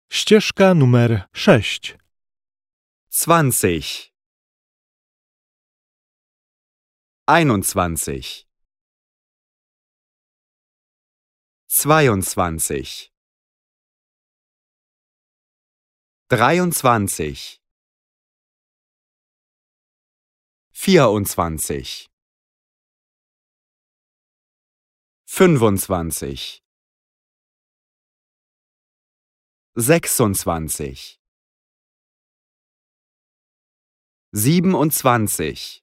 Ścieżka numer 6. 20, 21, 22, 23, 24, 25, 26, 27,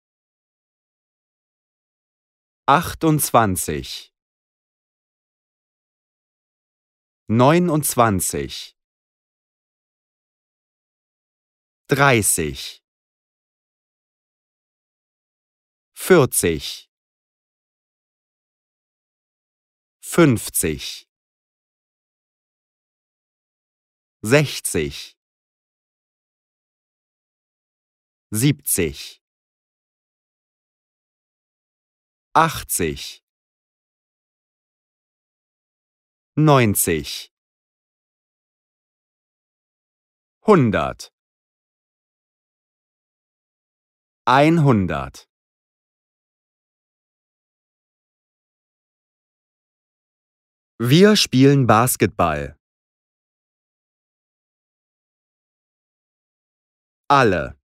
28, 29, 30, 40, 50, 60, 70, 80, 90, 100, 100. Wir spielen Basketball. Alle.